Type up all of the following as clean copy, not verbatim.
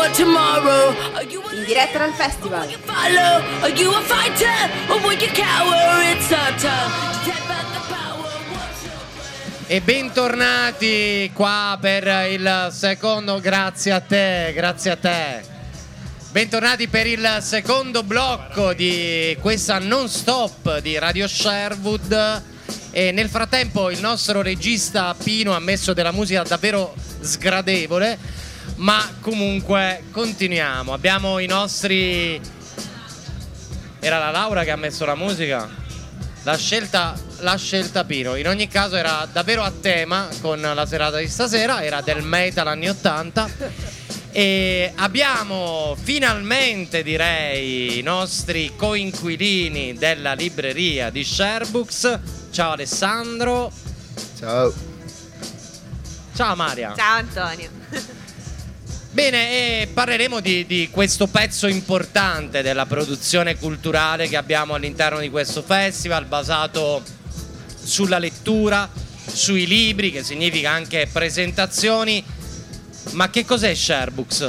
for tomorrow? In diretta dal festival. Are you a fighter or will you cower? It's our time to take back the power. E bentornati qua per il secondo, grazie a te. Bentornati per il secondo blocco di questa non stop di Radio Sherwood. E nel frattempo il nostro regista Pino ha messo della musica davvero sgradevole, ma comunque continuiamo. Abbiamo i nostri... Era la Laura che ha messo la musica? L'ha scelta Pino. In ogni caso era davvero a tema con la serata di stasera, era del metal anni 80. E abbiamo finalmente, direi, i nostri coinquilini della libreria di Sharebooks. Ciao Alessandro. Ciao. Ciao Maria. Ciao Antonio. Bene, e parleremo di questo pezzo importante della produzione culturale che abbiamo all'interno di questo festival, basato sulla lettura, sui libri, che significa anche presentazioni. Ma che cos'è Sharebooks?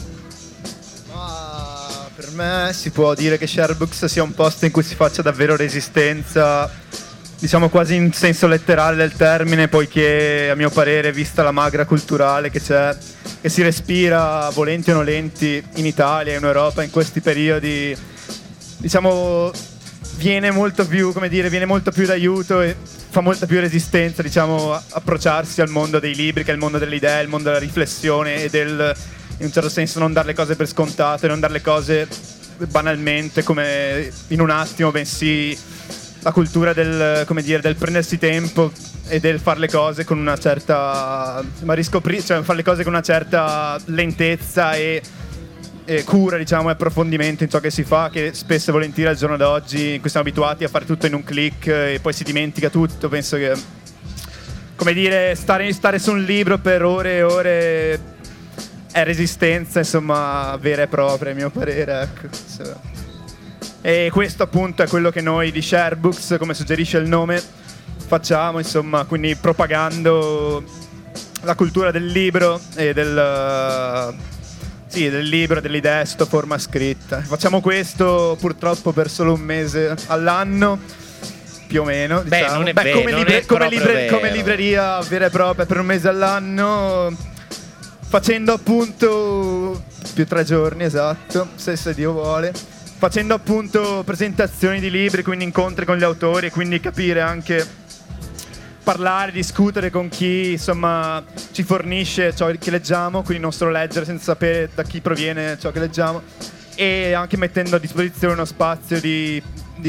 Per me si può dire che Sharebooks sia un posto in cui si faccia davvero resistenza, diciamo quasi in senso letterale del termine, poiché a mio parere, vista la magra culturale che c'è, che si respira volenti o nolenti in Italia e in Europa in questi periodi, diciamo viene molto più d'aiuto e fa molta più resistenza, diciamo, approcciarsi al mondo dei libri, che è il mondo delle idee, il mondo della riflessione e del, in un certo senso, non dare le cose per scontate, non dare le cose banalmente come in un attimo, bensì la cultura del, come dire, del prendersi tempo e del fare le cose con una certa, cioè fare le cose con una certa lentezza e cura, diciamo, e approfondimento in ciò che si fa, che spesso e volentieri al giorno d'oggi in cui siamo abituati a fare tutto in un click e poi si dimentica tutto. Penso che, come dire, stare su un libro per ore e ore è resistenza, insomma, vera e propria, a mio parere, ecco. E questo appunto è quello che noi di Sharebooks, come suggerisce il nome, facciamo, insomma, quindi propagando la cultura del libro e del libro, dell'idea sotto forma scritta. Facciamo questo purtroppo per solo un mese all'anno, più o meno, diciamo. Non è vero, come libreria vera e propria per un mese all'anno, facendo appunto più 3 giorni, esatto, se Dio vuole, facendo appunto presentazioni di libri, quindi incontri con gli autori e quindi capire anche, parlare, discutere con chi, insomma, ci fornisce ciò che leggiamo, quindi il nostro leggere senza sapere da chi proviene ciò che leggiamo, e anche mettendo a disposizione uno spazio di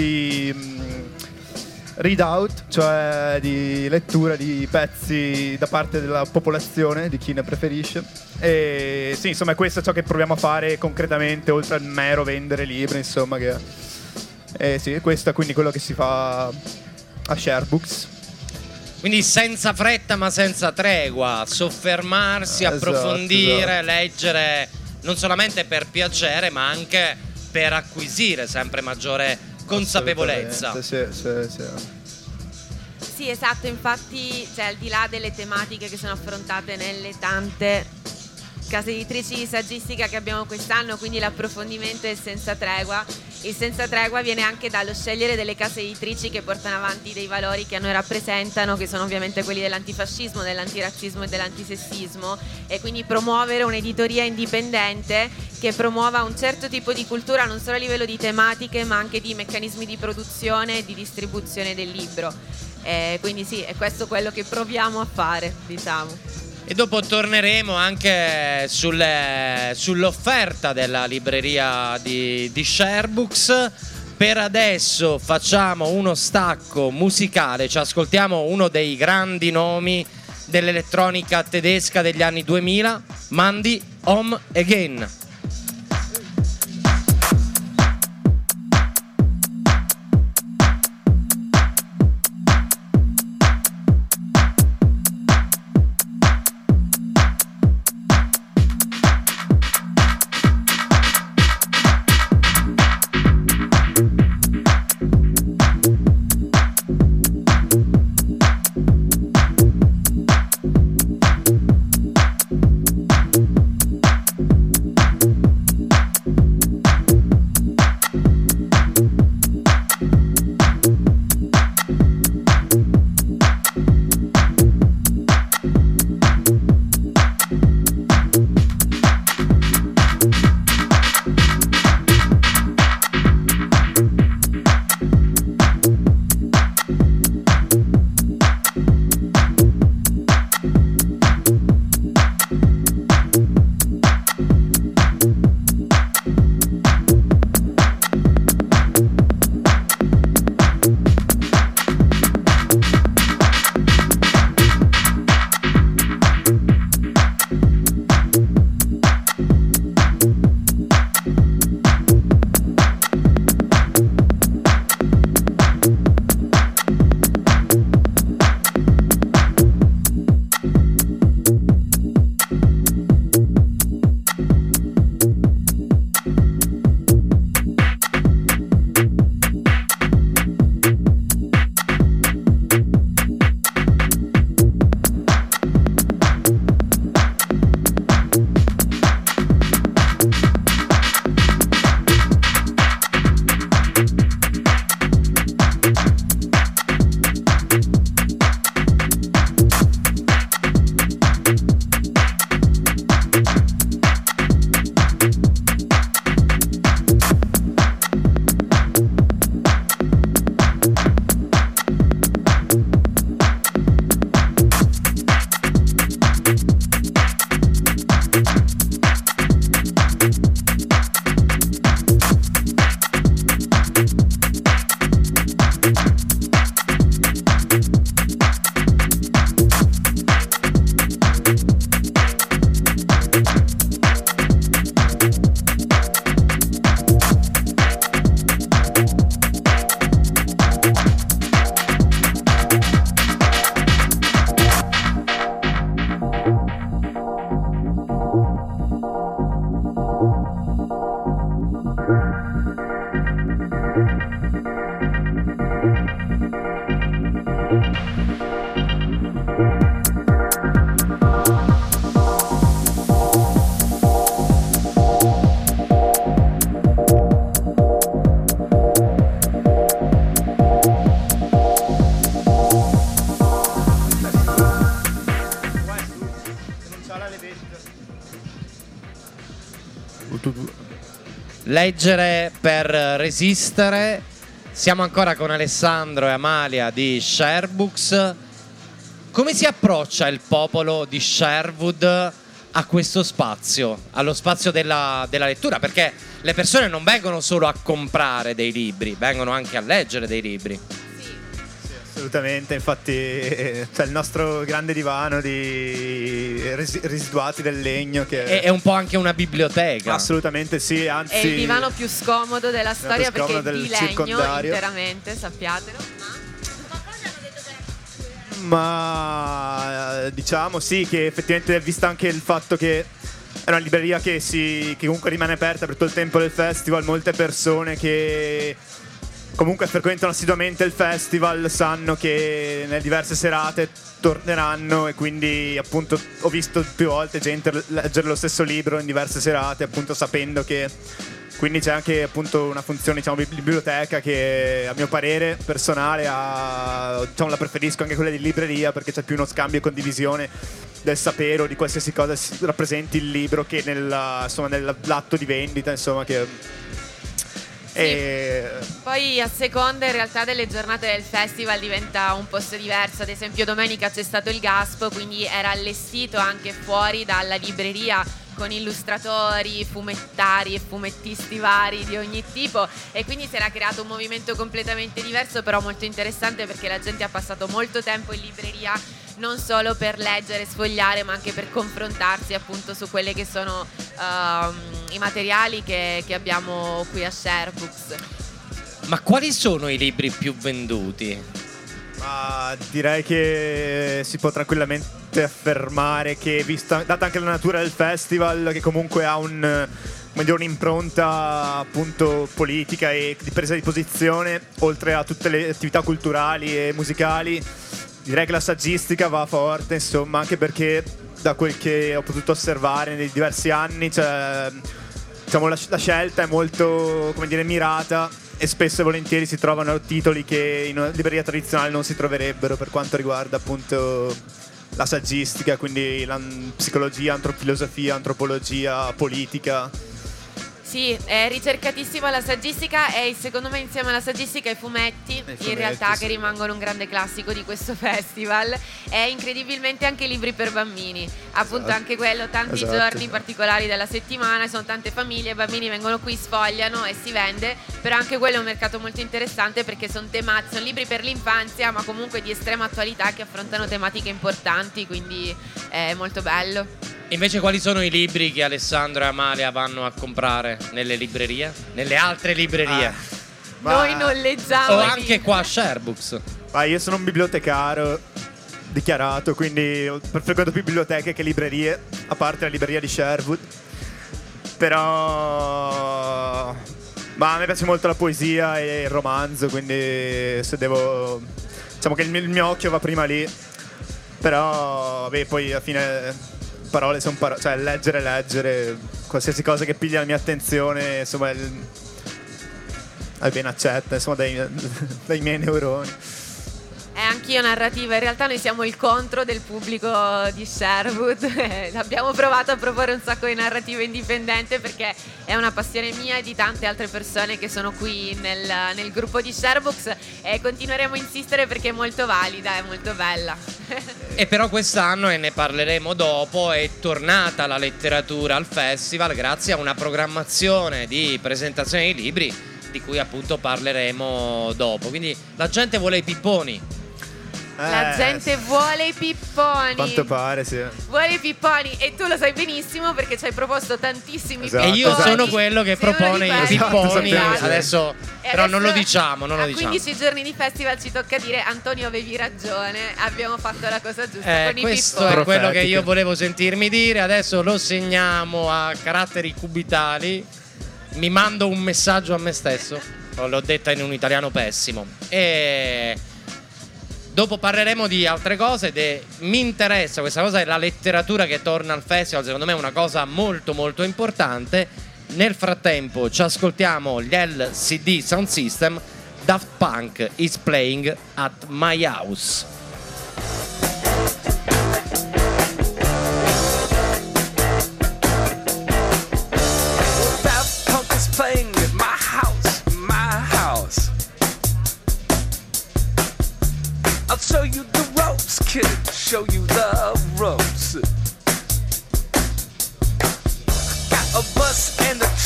read out, cioè di lettura di pezzi da parte della popolazione, di chi ne preferisce. E sì, insomma, questo è ciò che proviamo a fare concretamente, oltre al mero vendere libri, insomma, che sì, questo è quindi quello che si fa a Sharebooks. Quindi senza fretta ma senza tregua, soffermarsi, approfondire, esatto. Leggere, non solamente per piacere ma anche per acquisire sempre maggiore consapevolezza. Sì. Sì, esatto, infatti, cioè, al di là delle tematiche che sono affrontate nelle tante case editrici di saggistica che abbiamo quest'anno, quindi l'approfondimento è senza tregua. Il senza tregua viene anche dallo scegliere delle case editrici che portano avanti dei valori che a noi rappresentano, che sono ovviamente quelli dell'antifascismo, dell'antirazzismo e dell'antisessismo, e quindi promuovere un'editoria indipendente che promuova un certo tipo di cultura non solo a livello di tematiche ma anche di meccanismi di produzione e di distribuzione del libro. Quindi sì, è questo quello che proviamo a fare, diciamo. E dopo torneremo anche sull'offerta della libreria di Sharebooks. Per adesso facciamo uno stacco musicale, ci ascoltiamo uno dei grandi nomi dell'elettronica tedesca degli anni 2000, Mandy Home Again. Leggere per resistere. Siamo ancora con Alessandro e Amalia di Sharebooks. Come si approccia il popolo di Sherwood a questo spazio, allo spazio della lettura? Perché le persone non vengono solo a comprare dei libri, vengono anche a leggere dei libri. Assolutamente, infatti c'è il nostro grande divano di residuati del legno che È un po' anche una biblioteca. assolutamente sì, anzi È il divano più scomodo della storia più scomodo perché è di del legno circondario. interamente, sappiatelo. ma diciamo sì che effettivamente vista anche il fatto che è una libreria che comunque rimane aperta per tutto il tempo del festival, molte persone che comunque frequentano assiduamente il festival sanno che nelle diverse serate torneranno, e quindi appunto ho visto più volte gente leggere lo stesso libro in diverse serate, appunto sapendo che quindi c'è anche appunto una funzione, diciamo, biblioteca che a mio parere personale diciamo, la preferisco anche quella di libreria, perché c'è più uno scambio e condivisione del sapere o di qualsiasi cosa rappresenti il libro che nell'atto di vendita, insomma, che Poi a seconda in realtà delle giornate del festival diventa un posto diverso. Ad esempio domenica c'è stato il Gaspo, quindi era allestito anche fuori dalla libreria con illustratori, fumettari e fumettisti vari di ogni tipo, e quindi si era creato un movimento completamente diverso, però molto interessante, perché la gente ha passato molto tempo in libreria non solo per leggere e sfogliare, ma anche per confrontarsi appunto su quelle che sono i materiali che abbiamo qui a Sharebooks. Ma quali sono i libri più venduti? Ma direi che si può tranquillamente affermare che, data anche la natura del festival, che comunque ha un'impronta appunto politica e di presa di posizione, oltre a tutte le attività culturali e musicali, direi che la saggistica va forte, insomma, anche perché da quel che ho potuto osservare nei diversi anni, diciamo, la scelta è molto, come dire, mirata, e spesso e volentieri si trovano titoli che in una libreria tradizionale non si troverebbero, per quanto riguarda appunto la saggistica, quindi la psicologia, filosofia, antropologia, politica. Sì, è ricercatissima la saggistica, e secondo me insieme alla saggistica i fumetti, in realtà, sì, che rimangono un grande classico di questo festival, e incredibilmente anche i libri per bambini. Appunto, Esatto. anche quello, tanti Esatto. giorni particolari della settimana, sono tante famiglie, i bambini vengono qui, sfogliano e si vende, però anche quello è un mercato molto interessante, perché sono libri per l'infanzia, ma comunque di estrema attualità, che affrontano tematiche importanti, quindi è molto bello. Invece quali sono i libri che Alessandro e Amalia vanno a comprare nelle librerie? Nelle altre librerie? Noi non leggiamo O i anche libri. qua a Sharebooks? Ma io sono un bibliotecario dichiarato, quindi frequento più biblioteche che librerie, a parte la libreria di Sherwood. Però ma a me piace molto la poesia e il romanzo, quindi se devo, diciamo che il mio occhio va prima lì. Però vabbè, poi alla fine parole sono parole, cioè leggere qualsiasi cosa che piglia la mia attenzione, insomma, è ben accetta, insomma, dai miei neuroni. Anch'io narrativa, in realtà noi siamo il contro del pubblico di Sherwood. Abbiamo provato a proporre un sacco di narrativa indipendente, perché è una passione mia e di tante altre persone che sono qui nel gruppo di Sharebooks, e continueremo a insistere perché è molto valida, è molto bella. E però quest'anno, e ne parleremo dopo, è tornata la letteratura al festival grazie a una programmazione di presentazione di libri di cui appunto parleremo dopo. Quindi la gente vuole i pipponi. La gente vuole i pipponi. Quanto pare, sì. Vuole i pipponi, e tu lo sai benissimo perché ci hai proposto tantissimi Esatto. E io pipponi. sono quello che Sei uno propone di i quelli. pipponi. Esatto, Adesso, E però non lo adesso, diciamo, non lo a diciamo. 15 giorni di festival ci tocca dire: Antonio, avevi ragione, abbiamo fatto la cosa giusta con i Questo pipponi. è quello che Profetiche. io volevo sentirmi dire. Adesso lo segniamo a caratteri cubitali. Mi mando un messaggio a me stesso. L'ho detta in un italiano pessimo. E dopo parleremo di altre cose. Mi interessa questa cosa, è la letteratura che torna al festival. Secondo me è una cosa molto molto importante. Nel frattempo ci ascoltiamo gli LCD Sound System. Daft Punk is playing at my house.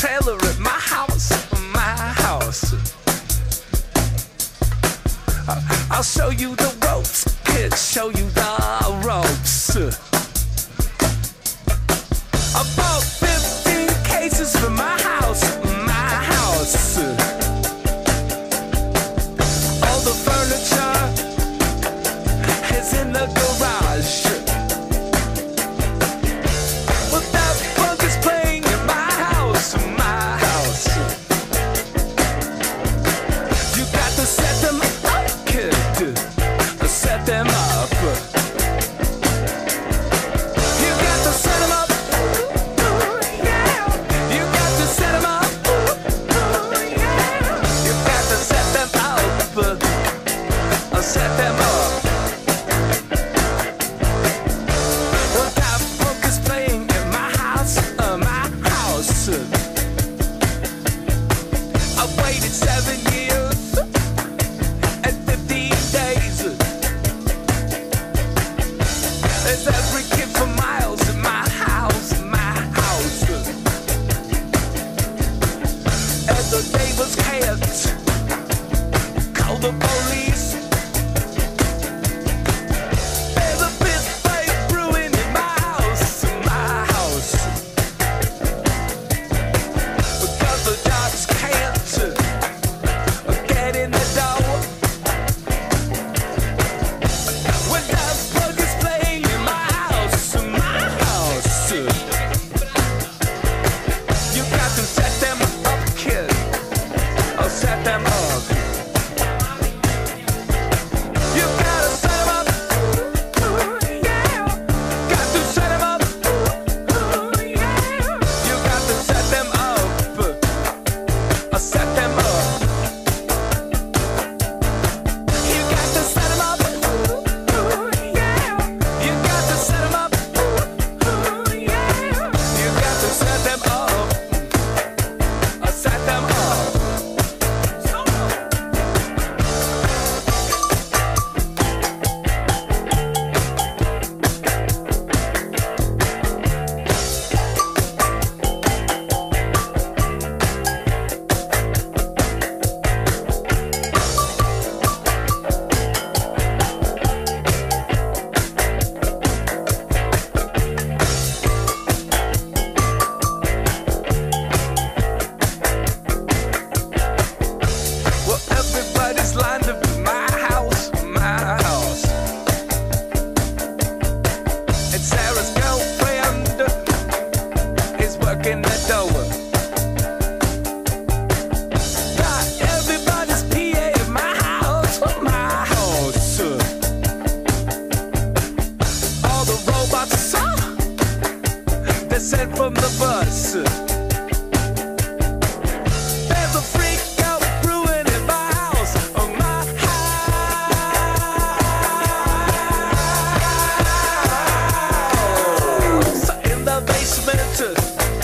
trailer at my house, my house. I'll show you the ropes, kid, show you the ropes. I bought 15 cases for my house, my house. All the furniture is in the garage. Well, that bug is playing in my house, my house. You got to set them up, kid, set them up. You got to set them up. You got to set them up. You got to set them up. Set them up. Well, that book is playing in my house, my house. I waited 7 years and 15 days. There's every kid for miles in my house, my house. And the neighbors can't call the police. There's a fist fight brewing in my house, my house. Because the dogs can't get in the door. When that bug is playing in my house, my house. You got to set them up, kid. I'll set them up. You gotta set them up. Yeah. Got to set them up. Yeah. You got to set them up. I'll set them up. You got to set them up. Yeah. You got to set them up. Yeah. You got to set them up. I'll set them up. Well, everybody's lined up in my house, my house. And Sarah's girlfriend is working the door. Got everybody's PA in my house, my house. All the robots, they're sent from the bus. There's a freak out brewing in my house, my house. In the basement.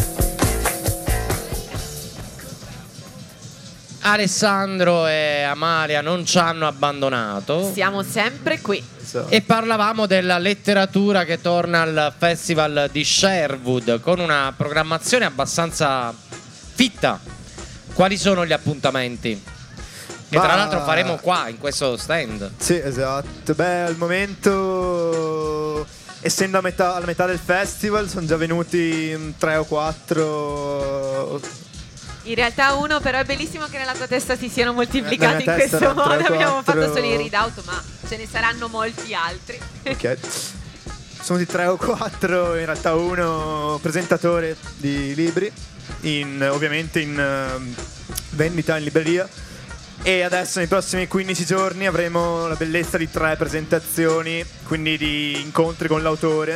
Alessandro e Amalia non ci hanno abbandonato. Siamo sempre qui. E parlavamo della letteratura che torna al Festival di Sherwood con una programmazione abbastanza fitta. Quali sono gli appuntamenti? Che tra l'altro faremo qua, in questo stand. Sì, esatto. Beh, al momento, essendo alla metà del festival, sono già venuti 3 o 4. In realtà uno, però è bellissimo che nella tua testa si siano moltiplicati in Nella testa questo erano modo. 3 o Abbiamo 4. fatto solo i read out, ma ce ne saranno molti altri. Ok. Sono di 3 o 4, in realtà uno presentatore di libri, ovviamente in vendita in libreria. E adesso nei prossimi 15 giorni avremo la bellezza di 3 presentazioni, quindi di incontri con l'autore.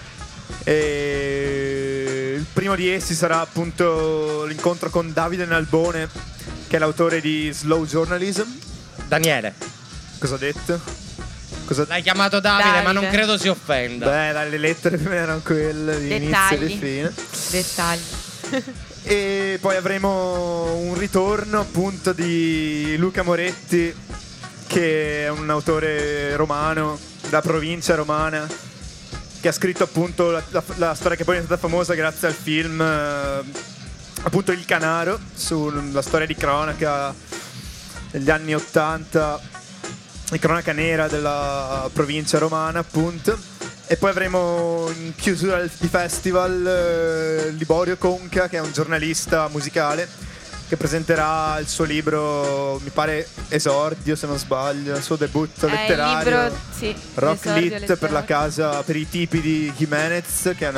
E il primo di essi sarà appunto l'incontro con Davide Nalbone, che è l'autore di Slow Journalism. Daniele, Cosa ho detto? l'hai chiamato Davide, ma non Davide. credo si offenda. Beh, dalle lettere prima erano quelle di inizio e di fine. Dettagli. E poi avremo un ritorno appunto di Luca Moretti, che è un autore romano, da provincia romana, che ha scritto appunto la storia che poi è stata famosa grazie al film appunto Il Canaro, sulla storia di cronaca degli anni 80, di cronaca nera della provincia romana, appunto. E poi avremo in chiusura di festival Liborio Conca, che è un giornalista musicale, che presenterà il suo libro, mi pare esordio se non sbaglio, il suo debutto letterario, il libro, sì, Rock l'esordio Lit, per la letterario. casa, per i tipi di Jimenez, che è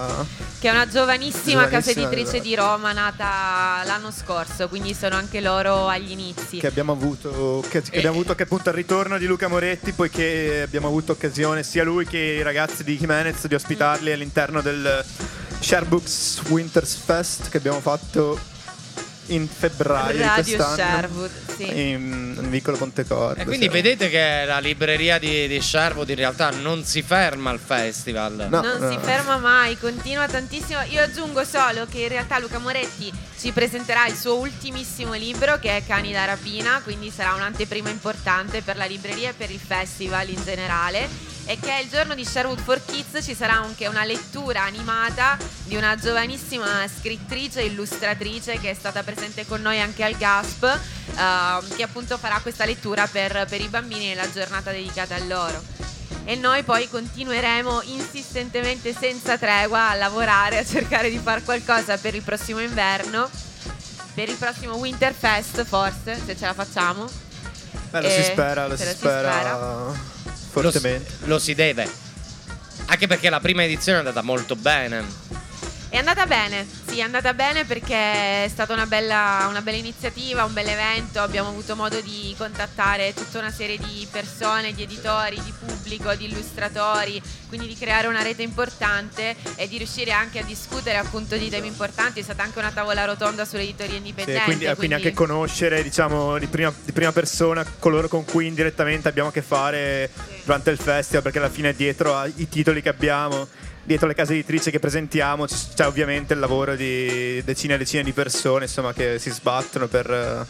una giovanissima casa editrice esatto, di Roma, nata l'anno scorso, quindi sono anche loro agli inizi. che abbiamo avuto che abbiamo avuto che appunto al ritorno di Luca Moretti, poiché abbiamo avuto occasione sia lui che i ragazzi di Jimenez di ospitarli all'interno del Share Books Winters Fest che abbiamo fatto in febbraio di Radio quest'anno Sherwood, sì. in Vicolo Pontecorvo. E quindi vedete che la libreria di Sherwood in realtà non si ferma al festival. No. Non si ferma mai, continua tantissimo. Io aggiungo solo che in realtà Luca Moretti ci presenterà il suo ultimissimo libro, che è Cani da rapina, quindi sarà un'anteprima importante per la libreria e per il festival in generale. E che il giorno di Sherwood for Kids ci sarà anche una lettura animata di una giovanissima scrittrice e illustratrice che è stata presente con noi anche al GASP, che appunto farà questa lettura per i bambini nella giornata dedicata a loro. E noi poi continueremo insistentemente, senza tregua, a lavorare, a cercare di fare qualcosa per il prossimo inverno, per il prossimo Winterfest forse, se ce la facciamo. Lo si spera, lo si spera fortemente. Lo si deve. Anche perché la prima edizione è andata molto bene. È andata bene, sì, è andata bene perché è stata una bella iniziativa, un bel evento. Abbiamo avuto modo di contattare tutta una serie di persone, di editori, di pubblico, di illustratori, quindi di creare una rete importante e di riuscire anche a discutere appunto di temi importanti. È stata anche una tavola rotonda sull'editoria indipendente. Sì, quindi anche conoscere, diciamo, di prima persona coloro con cui indirettamente abbiamo a che fare durante il festival, perché alla fine dietro ai titoli che abbiamo, dietro le case editrici che presentiamo, c'è ovviamente il lavoro di decine e decine di persone, insomma, che si sbattono per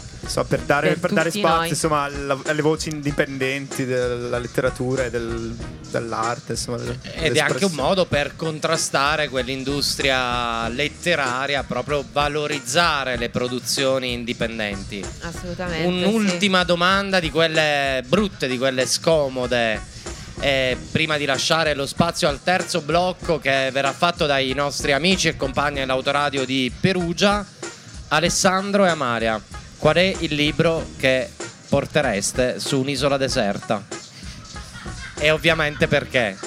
dare spazio, noi, insomma, alle voci indipendenti della letteratura e dell'arte, insomma, ed è anche un modo per contrastare quell'industria letteraria, proprio valorizzare le produzioni indipendenti. Assolutamente. Un'ultima domanda di quelle brutte, di quelle scomode, prima di lasciare lo spazio al terzo blocco, che verrà fatto dai nostri amici e compagni dell'autoradio di Perugia. Alessandro e Amalia, qual è il libro che portereste su un'isola deserta? E ovviamente perché?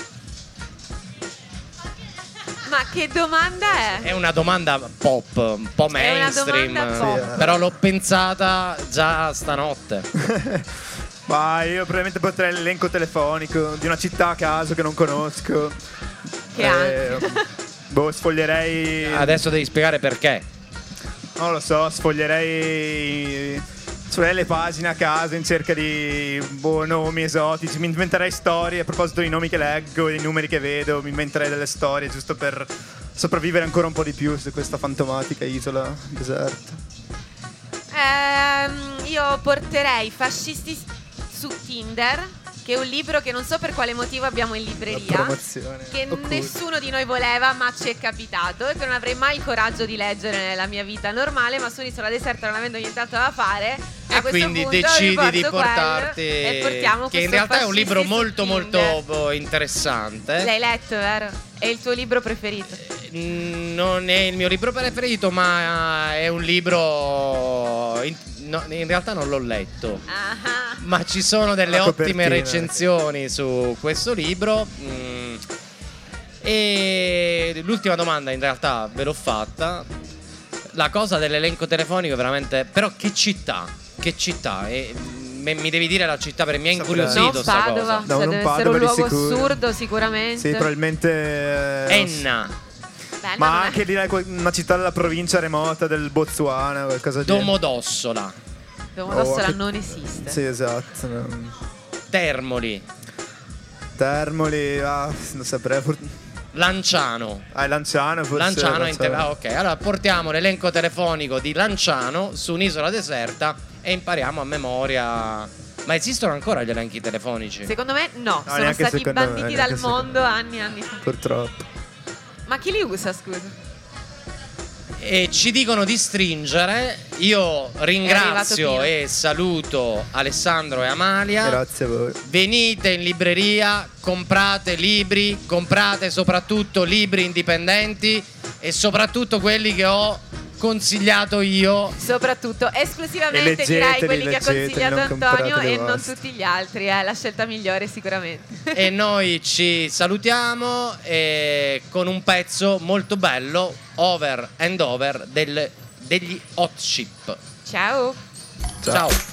Ma che domanda è? È una domanda pop, un po' mainstream, È una domanda pop. però l'ho pensata già stanotte. Ma io probabilmente porterei l'elenco telefonico di una città a caso che non conosco. Che ansia. Sfoglierei. Adesso devi spiegare perché. Non lo so, sfoglierei le pagine a caso in cerca di nomi esotici. Mi inventerei storie a proposito dei nomi che leggo e dei numeri che vedo. Mi inventerei delle storie giusto per sopravvivere ancora un po' di più su questa fantomatica isola deserta. Io porterei Fascisti su Tinder, che è un libro che non so per quale motivo abbiamo in libreria, Promozione che occulta. nessuno di noi voleva, ma ci è capitato e che non avrei mai il coraggio di leggere nella mia vita normale, ma su un'isola deserta, non avendo nient'altro da fare, E a questo quindi punto decidi di riporto portarti, quello e portiamo che in questo realtà è un libro Fascisti su molto Tinder. molto interessante. L'hai letto, vero? È il tuo libro preferito? Non è il mio libro preferito, ma è un libro in realtà non l'ho letto. Ah, Ma ci sono delle La ottime copertina. recensioni su questo libro. E l'ultima domanda in realtà ve l'ho fatta. La cosa dell'elenco telefonico veramente. Però che città? Che città? Mi devi dire la città, perché mi ha incuriosito non sta Padova, cosa. No, cioè non deve essere Padova un di luogo sicuro. assurdo sicuramente. Sì, probabilmente. Enna, Beh, Ma non è- anche direi una città della provincia remota del Botswana, qualcosa di. Domodossola, Domodossola che- non esiste. Sì, esatto. Termoli, Termoli, non saprei. Lanciano. Lanciano forse. Lanciano ok, allora portiamo l'elenco telefonico di Lanciano su un'isola deserta e impariamo a memoria. Ma esistono ancora gli elenchi telefonici? Secondo me no, sono neanche stati secondo me, banditi neanche dal secondo mondo anni e anni fa. Purtroppo. Ma chi li usa, scusa? e ci dicono di stringere. Io ringrazio Pino. e saluto Alessandro e Amalia. Grazie a voi. Venite in libreria, comprate libri, comprate soprattutto libri indipendenti e soprattutto quelli che ho consigliato io. Soprattutto, esclusivamente E direi leggeteli, quelli che ha consigliato non comprate Antonio le e non vostre. tutti gli altri, è la scelta migliore sicuramente. E noi ci salutiamo con un pezzo molto bello, Over and Over degli Hot Chip. Ciao! Ciao.